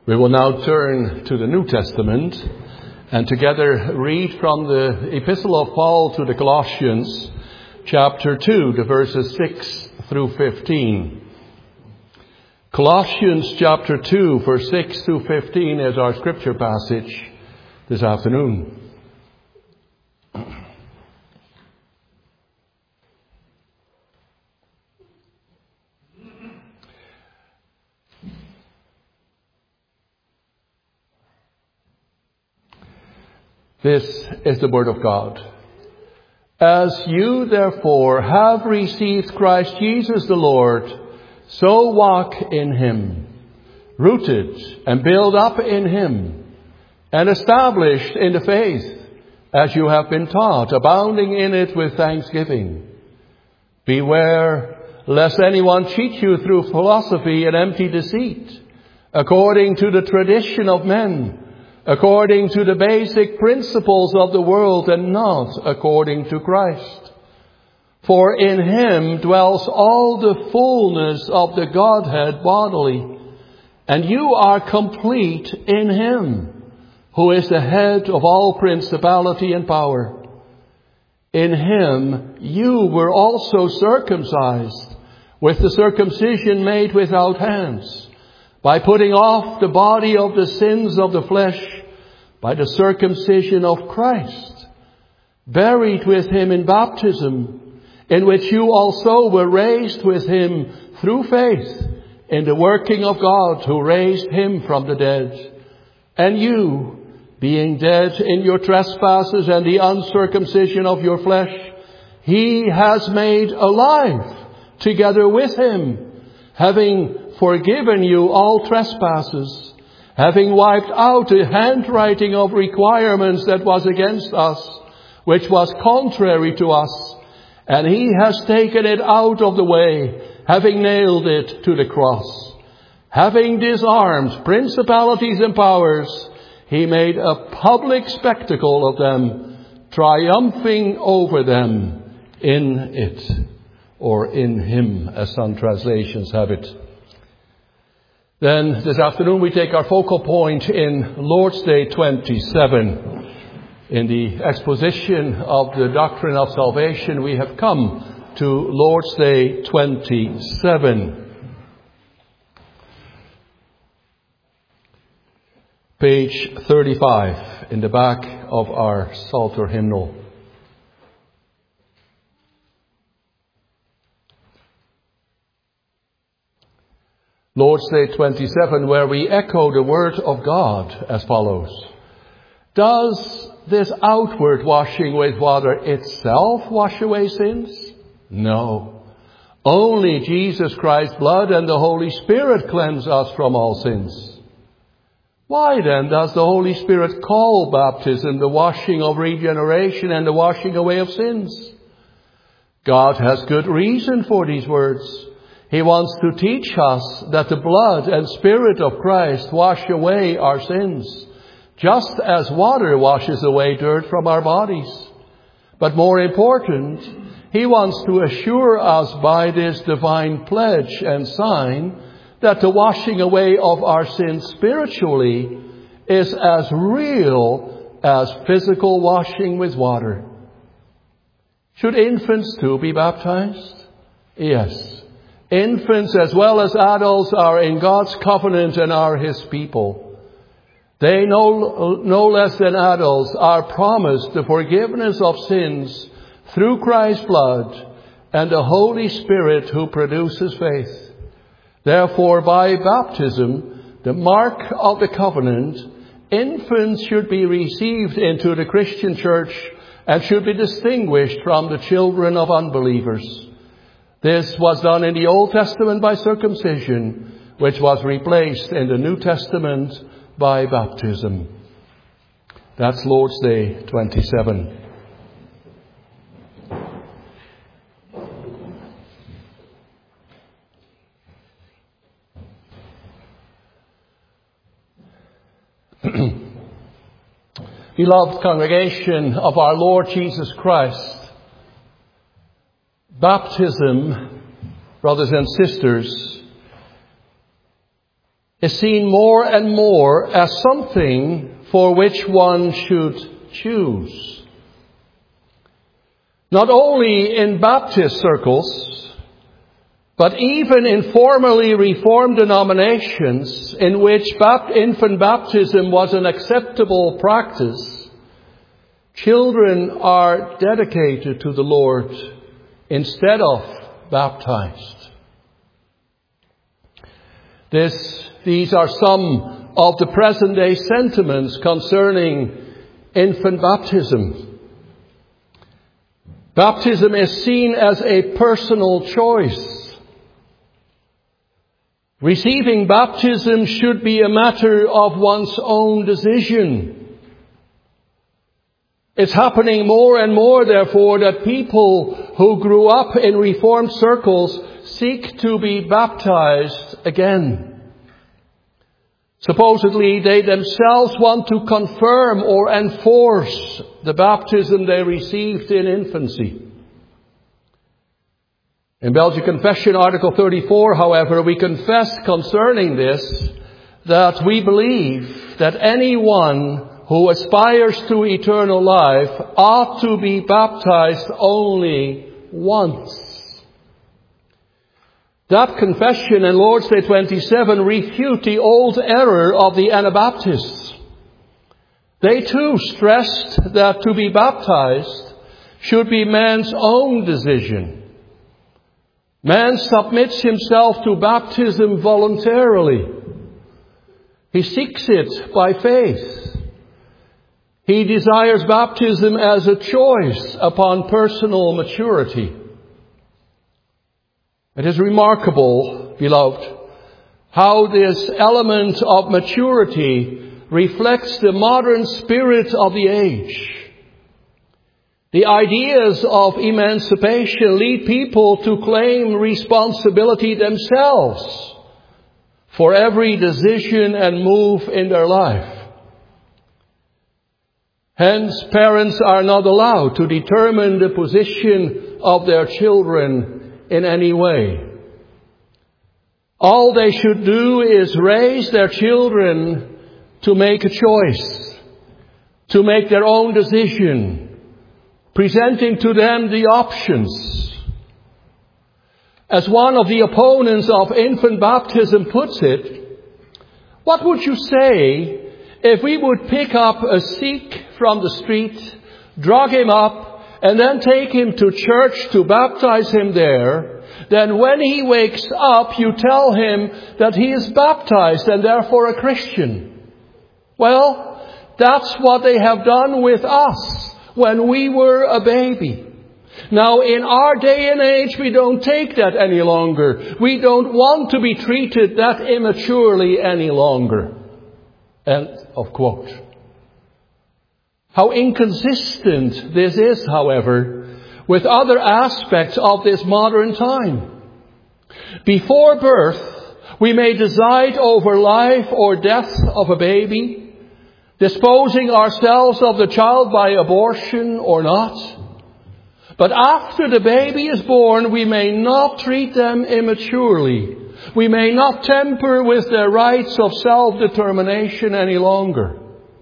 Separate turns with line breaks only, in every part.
We will now turn to the New Testament and together read from the Epistle of Paul to the Colossians, chapter 2, the verses 6 through 15. Colossians chapter 2, verse 6 through 15 is our scripture passage this afternoon. This is the word of God. As you therefore have received Christ Jesus the Lord, so walk in him, rooted and built up in him, and established in the faith, as you have been taught, abounding in it with thanksgiving. Beware lest anyone cheat you through philosophy and empty deceit, according to the tradition of men, according to the basic principles of the world, and not according to Christ. For in him dwells all the fullness of the Godhead bodily, and you are complete in him, who is the head of all principality and power. In him you were also circumcised, with the circumcision made without hands, by putting off the body of the sins of the flesh by the circumcision of Christ, buried with him in baptism, in which you also were raised with him through faith in the working of God who raised him from the dead. And you, being dead in your trespasses and the uncircumcision of your flesh, he has made alive together with him, having forgiven you all trespasses, having wiped out the handwriting of requirements that was against us, which was contrary to us, and he has taken it out of the way, having nailed it to the cross. Having disarmed principalities and powers, he made a public spectacle of them, triumphing over them in it, or in him, as some translations have it. Then this afternoon we take our focal point in Lord's Day 27. In the exposition of the doctrine of salvation, we have come to Lord's Day 27. Page 35 in the back of our Psalter hymnal. Lord's Day 27, where we echo the word of God as follows. Does this outward washing with water itself wash away sins? No. Only Jesus Christ's blood and the Holy Spirit cleanse us from all sins. Why then does the Holy Spirit call baptism the washing of regeneration and the washing away of sins? God has good reason for these words. He wants to teach us that the blood and Spirit of Christ wash away our sins, just as water washes away dirt from our bodies. But more important, he wants to assure us by this divine pledge and sign that the washing away of our sins spiritually is as real as physical washing with water. Should infants too be baptized? Yes. Infants as well as adults are in God's covenant and are his people. They no less than adults are promised the forgiveness of sins through Christ's blood and the Holy Spirit who produces faith. Therefore, by baptism, the mark of the covenant, infants should be received into the Christian church and should be distinguished from the children of unbelievers. This was done in the Old Testament by circumcision, which was replaced in the New Testament by baptism. That's Lord's Day 27. Beloved congregation of our Lord Jesus Christ, baptism, brothers and sisters, is seen more and more as something for which one should choose. Not only in Baptist circles, but even in formerly Reformed denominations in which infant baptism was an acceptable practice, children are dedicated to the Lord instead of baptized. These are some of the present-day sentiments concerning infant baptism. Baptism is seen as a personal choice. Receiving baptism should be a matter of one's own decision. It's happening more and more, therefore, that people who grew up in Reformed circles seek to be baptized again. Supposedly, they themselves want to confirm or enforce the baptism they received in infancy. In Belgian Confession, Article 34, however, we confess concerning this that we believe that anyone who aspires to eternal life ought to be baptized only once. That confession in Lord's Day 27 refute the old error of the Anabaptists. They too stressed that to be baptized should be man's own decision. Man submits himself to baptism voluntarily. He seeks it by faith. He desires baptism as a choice upon personal maturity. It is remarkable, beloved, how this element of maturity reflects the modern spirit of the age. The ideas of emancipation lead people to claim responsibility themselves for every decision and move in their life. Hence, parents are not allowed to determine the position of their children in any way. All they should do is raise their children to make a choice, to make their own decision, presenting to them the options. As one of the opponents of infant baptism puts it, what would you say if we would pick up a Sikh from the street, drag him up, and then take him to church to baptize him there? Then when he wakes up, you tell him that he is baptized and therefore a Christian. Well, that's what they have done with us when we were a baby. Now, in our day and age, we don't take that any longer. We don't want to be treated that immaturely any longer. End of quote. How inconsistent this is, however, with other aspects of this modern time. Before birth, we may decide over life or death of a baby, disposing ourselves of the child by abortion or not. But after the baby is born, we may not treat them immaturely. We may not tamper with their rights of self-determination any longer.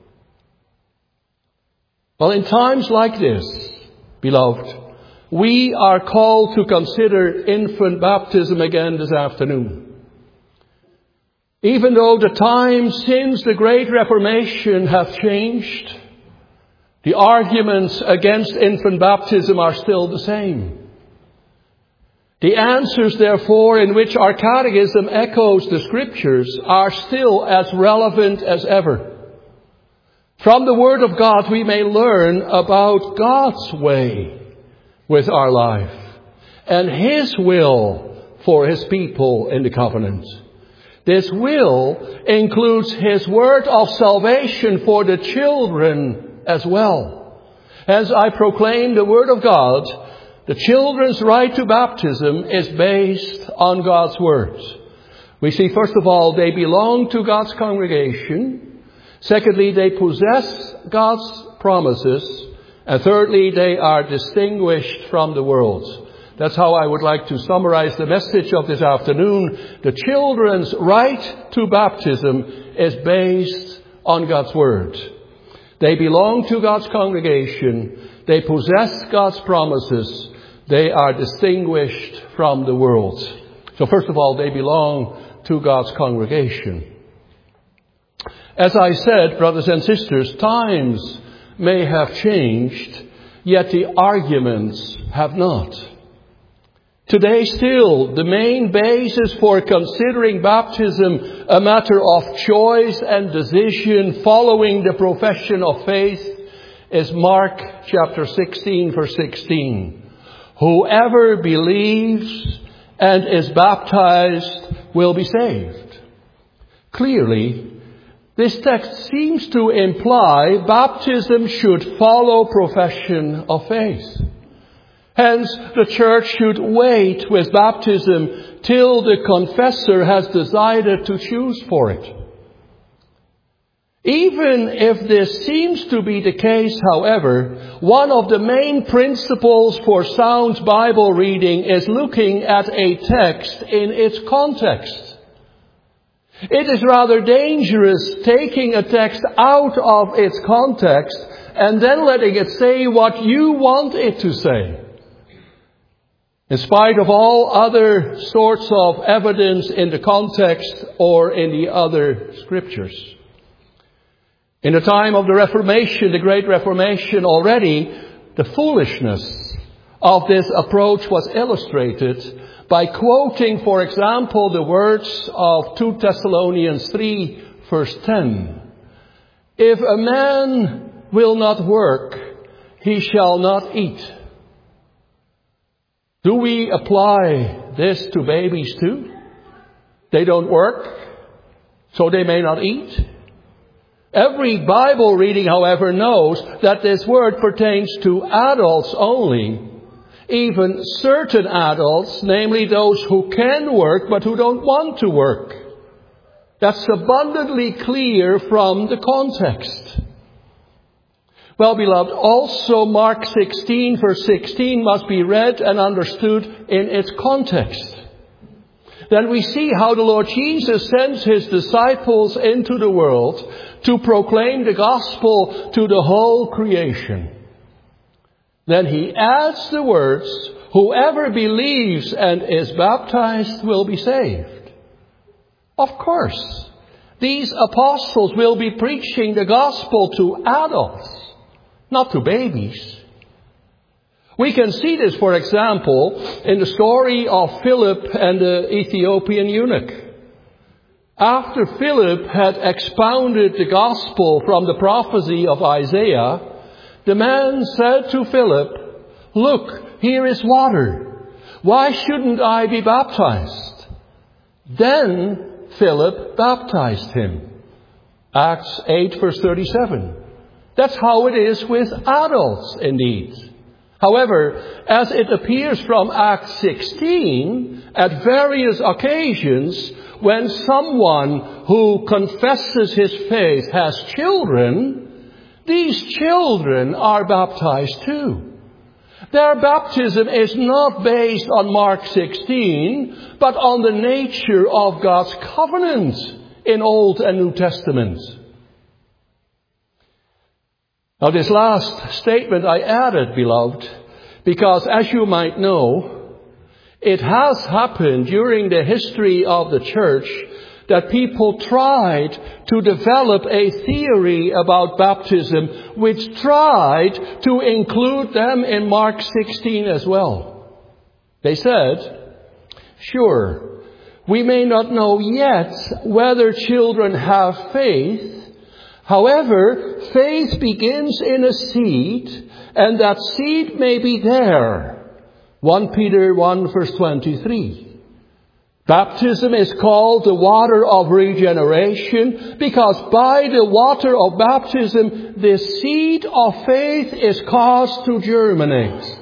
Well, in times like this, beloved, we are called to consider infant baptism again this afternoon. Even though the times since the Great Reformation have changed, the arguments against infant baptism are still the same. The answers, therefore, in which our catechism echoes the Scriptures are still as relevant as ever. From the Word of God, we may learn about God's way with our life and His will for His people in the covenant. This will includes His word of salvation for the children as well. As I proclaim the Word of God, the children's right to baptism is based on God's Word. We see, first of all, they belong to God's congregation. Secondly, they possess God's promises. And thirdly, they are distinguished from the world. That's how I would like to summarize the message of this afternoon. The children's right to baptism is based on God's Word. They belong to God's congregation. They possess God's promises. They are distinguished from the world. So first of all, they belong to God's congregation. As I said, brothers and sisters, times may have changed, yet the arguments have not. Today still, the main basis for considering baptism a matter of choice and decision following the profession of faith is Mark chapter 16, verse 16. Whoever believes and is baptized will be saved. Clearly, this text seems to imply baptism should follow profession of faith. Hence, the church should wait with baptism till the confessor has decided to choose for it. Even if this seems to be the case, however, one of the main principles for sound Bible reading is looking at a text in its context. It is rather dangerous taking a text out of its context and then letting it say what you want it to say, in spite of all other sorts of evidence in the context or in the other scriptures. In the time of the Reformation, the Great Reformation already, the foolishness of this approach was illustrated by quoting, for example, the words of 2 Thessalonians 3, verse 10. If a man will not work, he shall not eat. Do we apply this to babies too? They don't work, so they may not eat. Every Bible reading, however, knows that this word pertains to adults only. Even certain adults, namely those who can work but who don't want to work. That's abundantly clear from the context. Well, beloved, also Mark 16, verse 16 must be read and understood in its context. Then we see how the Lord Jesus sends His disciples into the world to proclaim the gospel to the whole creation. Then He adds the words, whoever believes and is baptized will be saved. Of course, these apostles will be preaching the gospel to adults, not to babies. We can see this, for example, in the story of Philip and the Ethiopian eunuch. After Philip had expounded the gospel from the prophecy of Isaiah, the man said to Philip, "Look, here is water. Why shouldn't I be baptized?" Then Philip baptized him. Acts 8, verse 37. That's how it is with adults indeed. However, as it appears from Acts 16, at various occasions, when someone who confesses his faith has children, these children are baptized too. Their baptism is not based on Mark 16, but on the nature of God's covenant in Old and New Testament. Now, this last statement I added, beloved, because as you might know, it has happened during the history of the church that people tried to develop a theory about baptism which tried to include them in Mark 16 as well. They said, sure, we may not know yet whether children have faith. However, faith begins in a seed, and that seed may be there. 1 Peter 1 verse 23. Baptism is called the water of regeneration because by the water of baptism, the seed of faith is caused to germinate.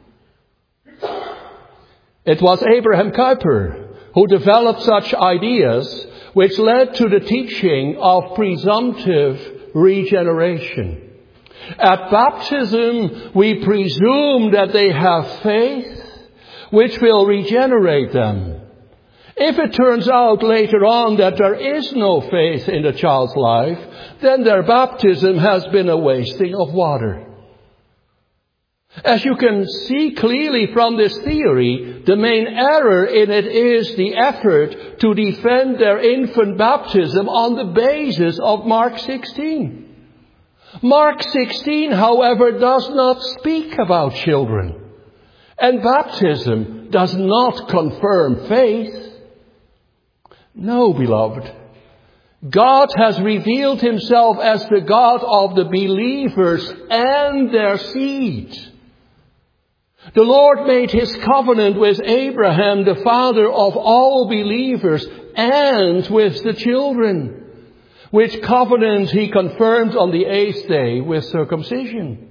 It was Abraham Kuyper who developed such ideas, which led to the teaching of presumptive regeneration. At baptism, we presume that they have faith. which will regenerate them. If it turns out later on that there is no faith in the child's life, then their baptism has been a wasting of water. As you can see clearly from this theory, the main error in it is the effort to defend their infant baptism on the basis of Mark 16. Mark 16, however, does not speak about children. And baptism does not confirm faith. No, beloved. God has revealed himself as the God of the believers and their seed. The Lord made his covenant with Abraham, the father of all believers, and with the children, which covenant he confirmed on the 8th day with circumcision.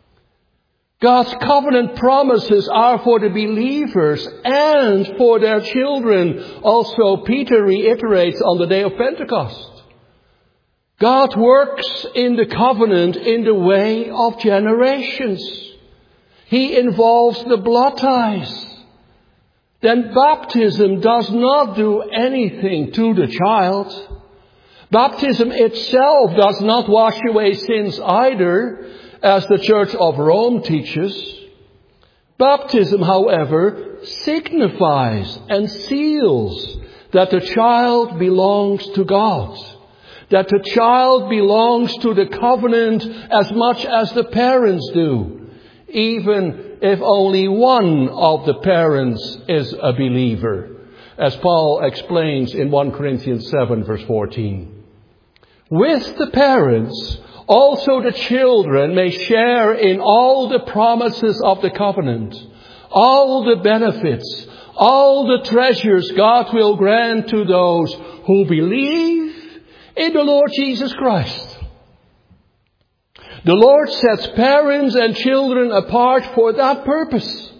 God's covenant promises are for the believers and for their children. Also, Peter reiterates on the day of Pentecost. God works in the covenant in the way of generations. He involves the blood ties. Then baptism does not do anything to the child. Baptism itself does not wash away sins either, as the Church of Rome teaches. Baptism, however, signifies and seals that the child belongs to God, that the child belongs to the covenant as much as the parents do, even if only one of the parents is a believer, as Paul explains in 1 Corinthians 7, verse 14. With the parents, also the children may share in all the promises of the covenant, all the benefits, all the treasures God will grant to those who believe in the Lord Jesus Christ. The Lord sets parents and children apart for that purpose.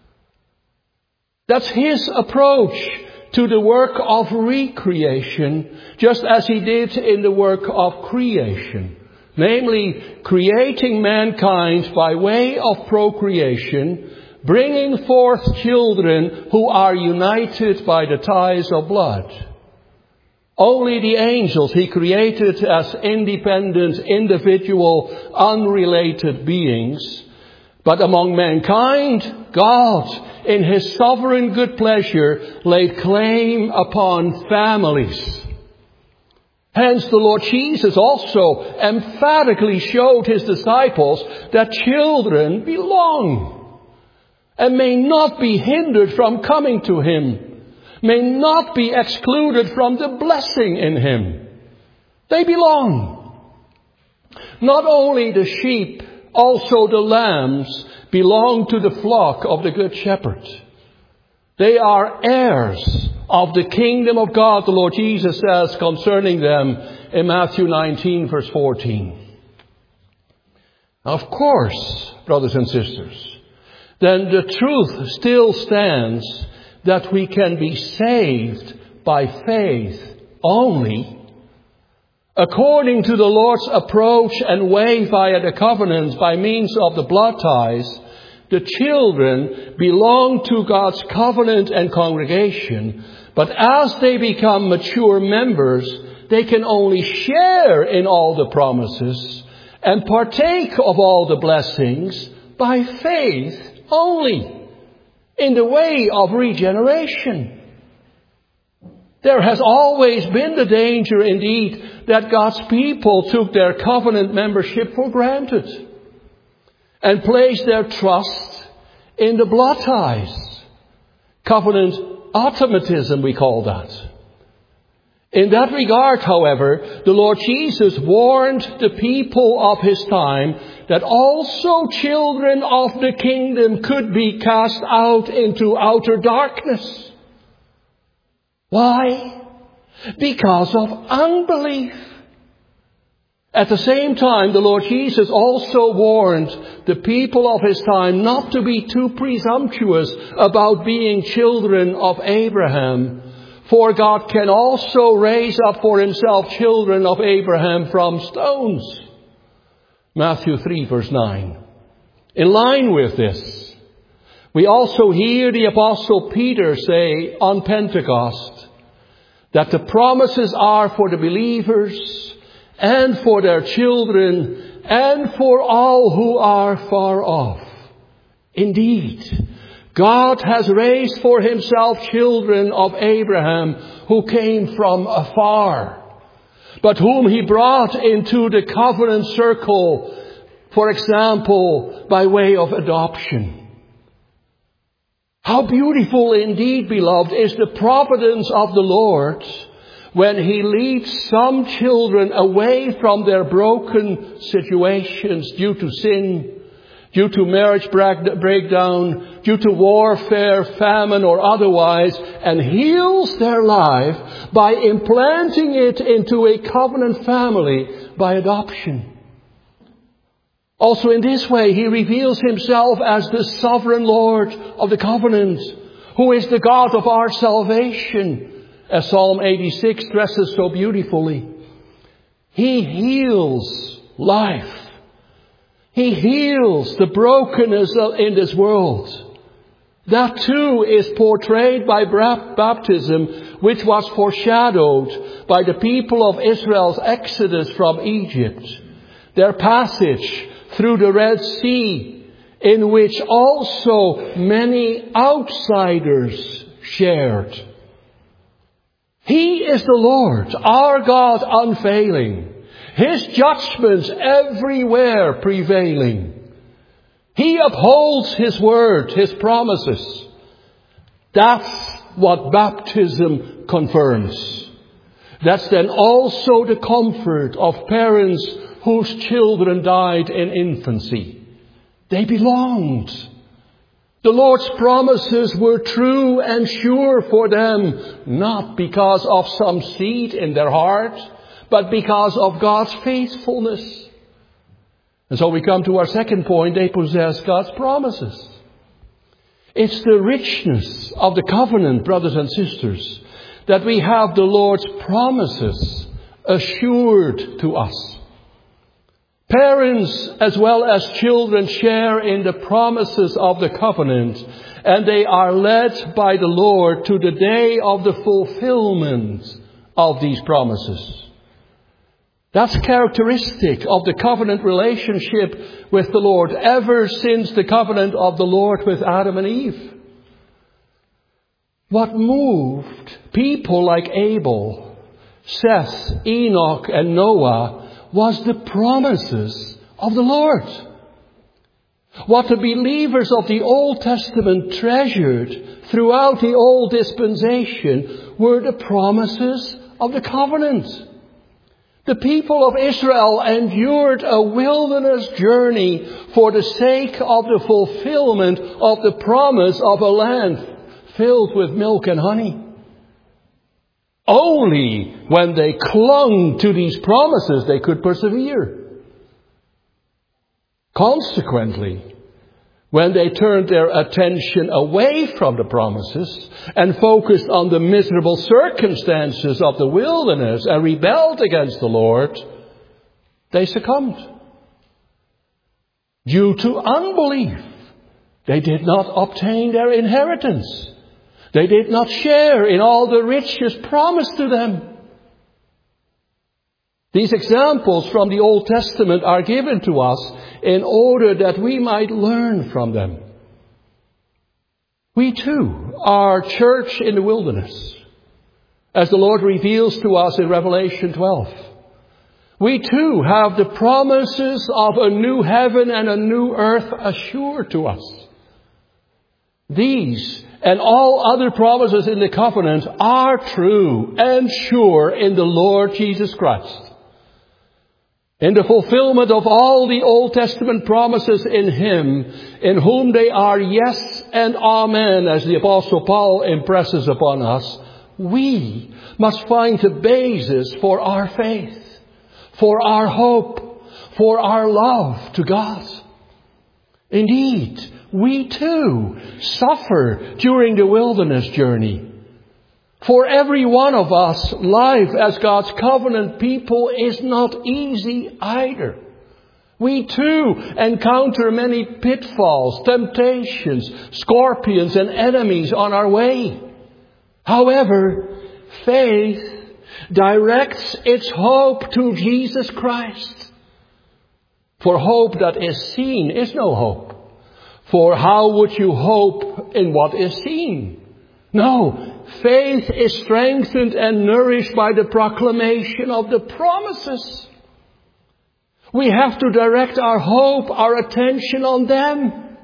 That's his approach to the work of recreation, just as he did in the work of creation. Namely, creating mankind by way of procreation, bringing forth children who are united by the ties of blood. Only the angels he created as independent, individual, unrelated beings. But among mankind, God, in his sovereign good pleasure, laid claim upon families. Hence, the Lord Jesus also emphatically showed his disciples that children belong and may not be hindered from coming to him, may not be excluded from the blessing in him. They belong. Not only the sheep, also the lambs belong to the flock of the Good Shepherd. They are heirs of the kingdom of God, the Lord Jesus says concerning them in Matthew 19, verse 14. Of course, brothers and sisters, then the truth still stands that we can be saved by faith only, according to the Lord's approach and way via the covenant by means of the blood ties. The children belong to God's covenant and congregation, but as they become mature members, they can only share in all the promises and partake of all the blessings by faith only, in the way of regeneration. There has always been the danger, indeed, that God's people took their covenant membership for granted and placed their trust in the blood ties. Covenant automatism, we call that. In that regard, however, the Lord Jesus warned the people of his time that also children of the kingdom could be cast out into outer darkness. Why? Because of unbelief. At the same time, the Lord Jesus also warned the people of his time not to be too presumptuous about being children of Abraham. For God can also raise up for himself children of Abraham from stones. Matthew 3, verse 9. In line with this, We also hear the Apostle Peter say on Pentecost that the promises are for the believers and for their children and for all who are far off. Indeed, God has raised for himself children of Abraham who came from afar, but whom he brought into the covenant circle, for example, by way of adoption. How beautiful indeed, beloved, is the providence of the Lord when he leads some children away from their broken situations due to sin, due to marriage breakdown, due to warfare, famine, or otherwise, and heals their life by implanting it into a covenant family by adoption. Also in this way, he reveals himself as the sovereign Lord of the covenant, who is the God of our salvation, as Psalm 86 stresses so beautifully. He heals life. He heals the brokenness in this world. That too is portrayed by baptism, which was foreshadowed by the people of Israel's exodus from Egypt. Their passage through the Red Sea, in which also many outsiders shared. He is the Lord, our God unfailing, his judgments everywhere prevailing. He upholds his word, his promises. That's what baptism confirms. That's then also the comfort of parents whose children died in infancy. They belonged. The Lord's promises were true and sure for them, not because of some seed in their heart, but because of God's faithfulness. And so we come to our second point: they possess God's promises. It's the richness of the covenant, brothers and sisters, that we have the Lord's promises assured to us. Parents as well as children share in the promises of the covenant, and they are led by the Lord to the day of the fulfillment of these promises. That's characteristic of the covenant relationship with the Lord ever since the covenant of the Lord with Adam and Eve. What moved people like Abel, Seth, Enoch, and Noah was the promises of the Lord. What the believers of the Old Testament treasured throughout the old dispensation were the promises of the covenant. The people of Israel endured a wilderness journey for the sake of the fulfillment of the promise of a land filled with milk and honey. Only when they clung to these promises they could persevere. Consequently, when they turned their attention away from the promises and focused on the miserable circumstances of the wilderness and rebelled against the Lord, they succumbed. Due to unbelief, they did not obtain their inheritance. They did not share in all the riches promised to them. These examples from the Old Testament are given to us in order that we might learn from them. We too are church in the wilderness, as the Lord reveals to us in Revelation 12. We too have the promises of a new heaven and a new earth assured to us. These and all other promises in the covenant are true and sure in the Lord Jesus Christ. In the fulfillment of all the Old Testament promises in Him, in whom they are yes and amen, as the Apostle Paul impresses upon us, we must find the basis for our faith, for our hope, for our love to God. Indeed, we too suffer during the wilderness journey. For every one of us, life as God's covenant people is not easy either. We too encounter many pitfalls, temptations, scorpions and enemies on our way. However, faith directs its hope to Jesus Christ. For hope that is seen is no hope. For how would you hope in what is seen? No, faith is strengthened and nourished by the proclamation of the promises. We have to direct our hope, our attention on them.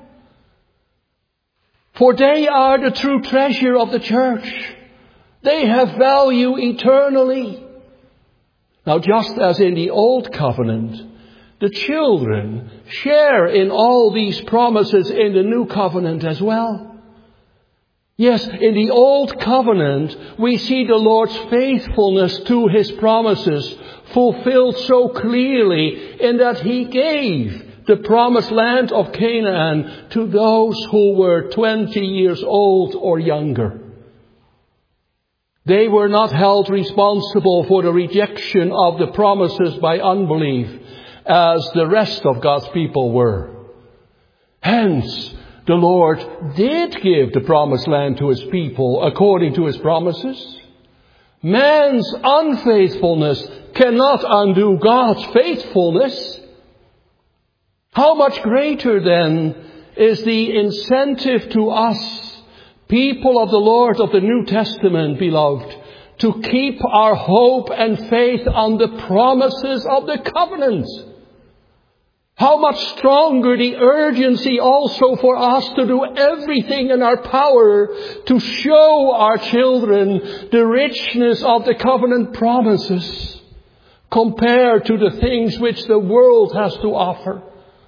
For they are the true treasure of the church. They have value eternally. Now, just as in the Old Covenant, the children share in all these promises in the New Covenant as well. Yes, in the Old Covenant, we see the Lord's faithfulness to His promises fulfilled so clearly in that He gave the promised land of Canaan to those who were 20 years old or younger. They were not held responsible for the rejection of the promises by unbelief as the rest of God's people were. Hence, the Lord did give the promised land to His people according to His promises. Man's unfaithfulness cannot undo God's faithfulness. How much greater then is the incentive to us, people of the Lord of the New Testament, beloved, to keep our hope and faith on the promises of the covenant. How much stronger the urgency also for us to do everything in our power to show our children the richness of the covenant promises compared to the things which the world has to offer.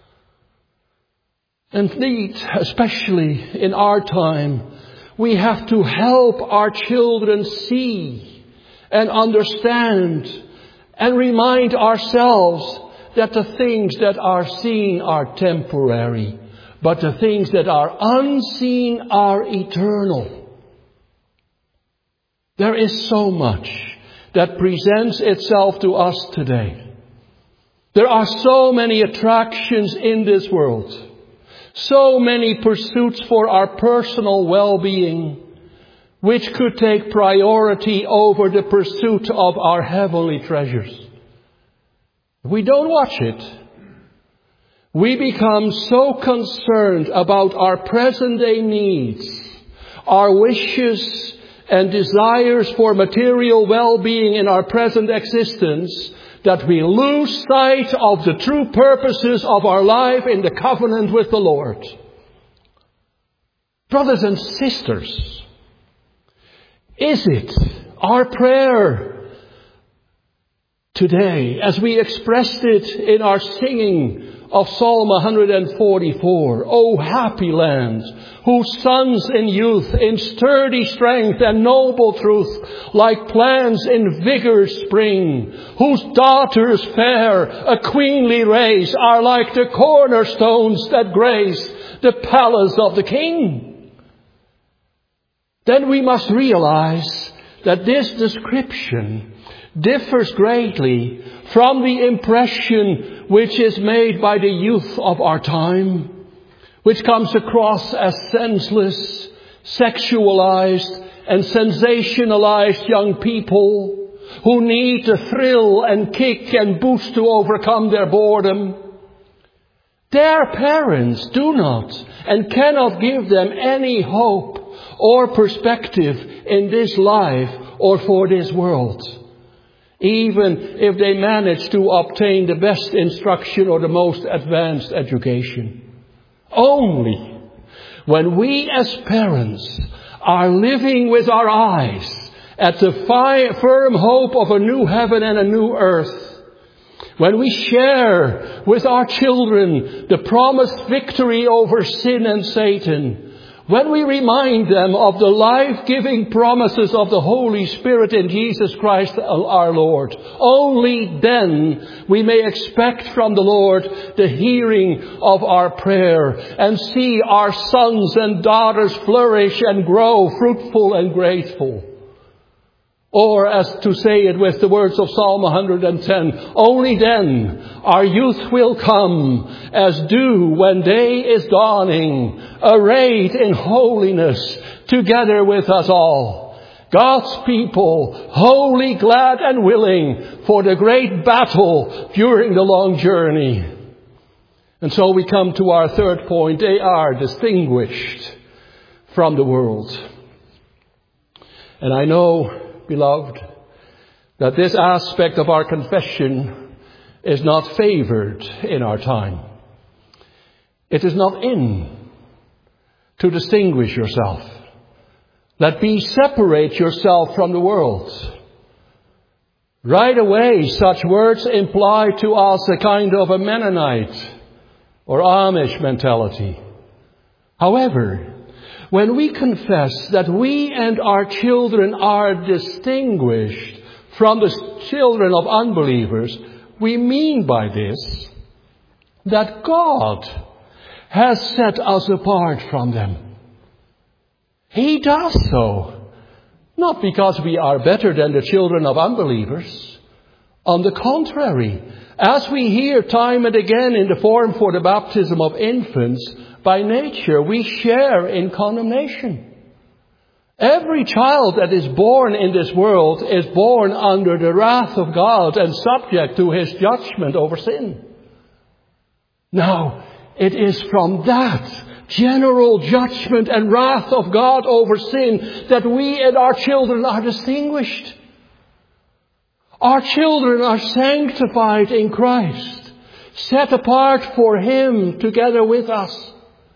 Indeed, especially in our time, we have to help our children see and understand and remind ourselves that the things that are seen are temporary, but the things that are unseen are eternal. There is so much that presents itself to us today. There are so many attractions in this world, so many pursuits for our personal well-being, which could take priority over the pursuit of our heavenly treasures. We don't watch it. We become so concerned about our present-day needs, our wishes and desires for material well-being in our present existence, that we lose sight of the true purposes of our life in the covenant with the Lord. Brothers and sisters, is it our prayer today, as we expressed it in our singing of Psalm 144, O happy land, whose sons in youth, in sturdy strength and noble truth, like plants in vigor spring, whose daughters fair, a queenly race, are like the cornerstones that grace the palace of the King. Then we must realize that this description differs greatly from the impression which is made by the youth of our time, which comes across as senseless, sexualized and sensationalized young people who need to thrill and kick and boost to overcome their boredom. Their parents do not and cannot give them any hope or perspective in this life or for this world, even if they manage to obtain the best instruction or the most advanced education. Only when we as parents are living with our eyes at the firm hope of a new heaven and a new earth, when we share with our children the promised victory over sin and Satan, when we remind them of the life-giving promises of the Holy Spirit in Jesus Christ our Lord, only then we may expect from the Lord the hearing of our prayer and see our sons and daughters flourish and grow fruitful and grateful. Or as to say it with the words of Psalm 110, only then our youth will come as dew when day is dawning, arrayed in holiness together with us all. God's people, wholly glad and willing for the great battle during the long journey. And so we come to our third point. They are distinguished from the world. And I know, beloved, that this aspect of our confession is not favored in our time. It is not in to distinguish yourself. Let be separate yourself from the world. Right away, such words imply to us a kind of a Mennonite or Amish mentality. However, when we confess that we and our children are distinguished from the children of unbelievers, we mean by this that God has set us apart from them. He does so, not because we are better than the children of unbelievers. On the contrary, as we hear time and again in the form for the baptism of infants, by nature we share in condemnation. Every child that is born in this world is born under the wrath of God and subject to His judgment over sin. Now, it is from that general judgment and wrath of God over sin that we and our children are distinguished. Our children are sanctified in Christ, set apart for Him together with us.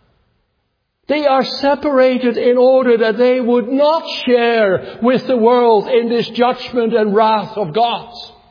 They are separated in order that they would not share with the world in this judgment and wrath of God.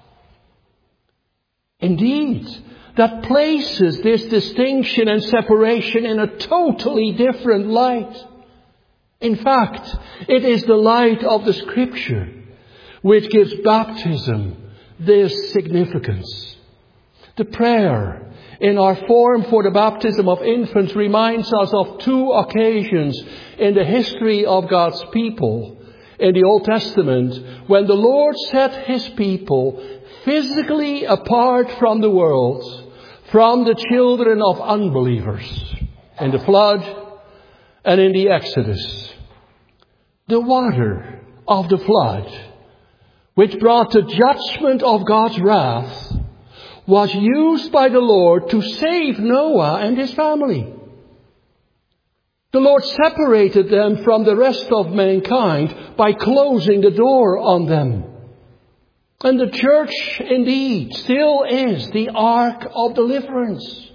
Indeed, that places this distinction and separation in a totally different light. In fact, it is the light of the Scripture which gives baptism this significance. The prayer in our form for the baptism of infants reminds us of two occasions in the history of God's people in the Old Testament when the Lord set His people physically apart from the world, from the children of unbelievers, in the flood and in the Exodus. The water of the flood, which brought the judgment of God's wrath, was used by the Lord to save Noah and his family. The Lord separated them from the rest of mankind by closing the door on them. And the church indeed still is the ark of deliverance.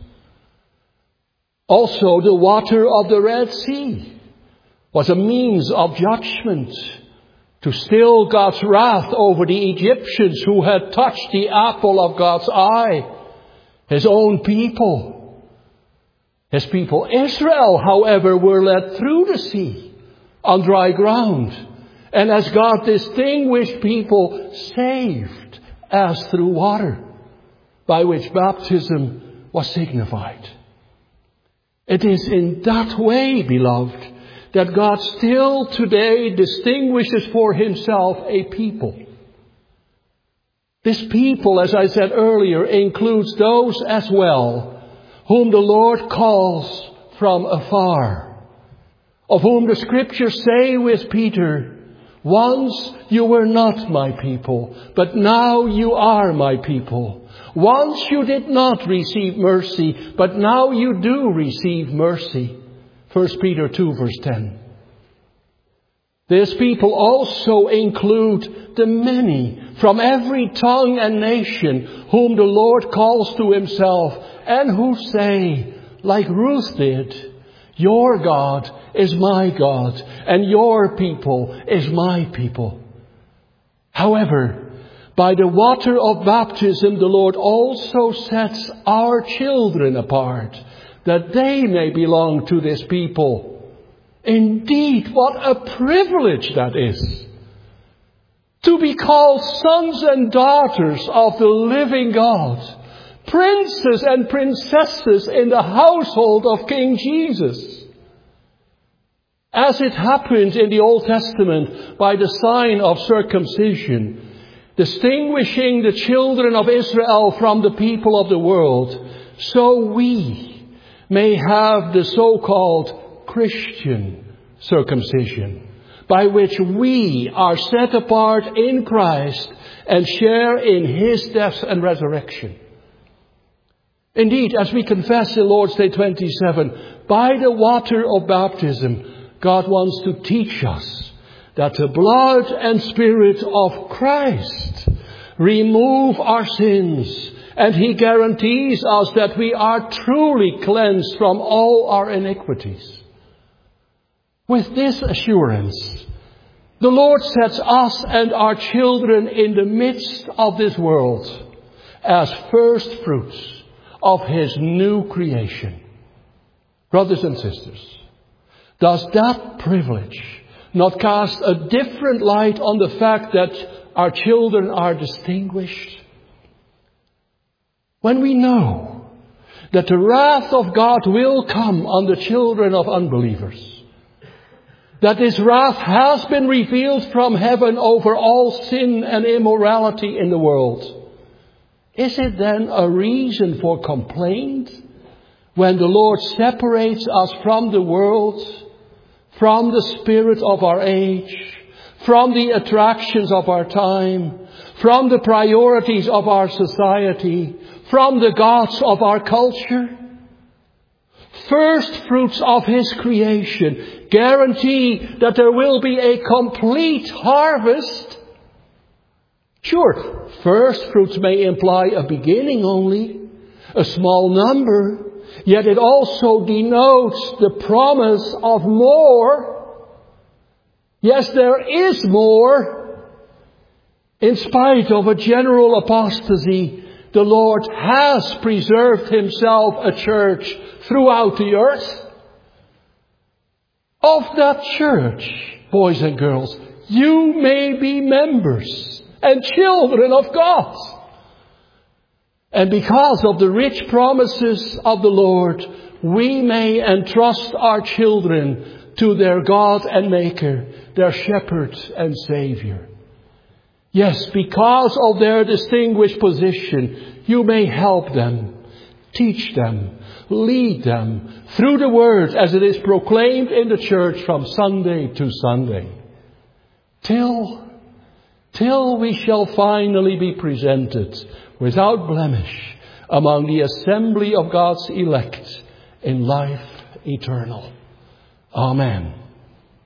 Also, the water of the Red Sea was a means of judgment to still God's wrath over the Egyptians who had touched the apple of God's eye, His own people. His people Israel, however, were led through the sea on dry ground, and as God distinguished people, saved as through water, by which baptism was signified. It is in that way, beloved, that God still today distinguishes for Himself a people. This people, as I said earlier, includes those as well whom the Lord calls from afar, of whom the Scriptures say with Peter, "Once you were not my people, but now you are my people. Once you did not receive mercy, but now you do receive mercy." 1 Peter 2 verse 10. This people also include the many from every tongue and nation whom the Lord calls to Himself and who say, like Ruth did, "Your God is my God and your people is my people." However, by the water of baptism, the Lord also sets our children apart, that they may belong to this people. Indeed, what a privilege that is, to be called sons and daughters of the living God, princes and princesses in the household of King Jesus. As it happened in the Old Testament by the sign of circumcision, distinguishing the children of Israel from the people of the world, so we may have the so-called Christian circumcision, by which we are set apart in Christ and share in His death and resurrection. Indeed, as we confess in Lord's Day 27, by the water of baptism, God wants to teach us that the blood and Spirit of Christ remove our sins, and He guarantees us that we are truly cleansed from all our iniquities. With this assurance, the Lord sets us and our children in the midst of this world as first fruits of His new creation. Brothers and sisters, does that privilege not cast a different light on the fact that our children are distinguished? When we know that the wrath of God will come on the children of unbelievers, that this wrath has been revealed from heaven over all sin and immorality in the world, is it then a reason for complaint when the Lord separates us from the world, from the spirit of our age, from the attractions of our time, from the priorities of our society, from the gods of our culture? First fruits of His creation guarantee that there will be a complete harvest. Sure, first fruits may imply a beginning only, a small number, yet it also denotes the promise of more. Yes, there is more. In spite of a general apostasy, the Lord has preserved Himself a church throughout the earth. Of that church, boys and girls, you may be members and children of God. And because of the rich promises of the Lord, we may entrust our children to their God and Maker, their Shepherd and Savior. Yes, because of their distinguished position, you may help them, teach them, lead them through the Word as it is proclaimed in the church from Sunday to Sunday, till we shall finally be presented without blemish among the assembly of God's elect in life eternal. Amen.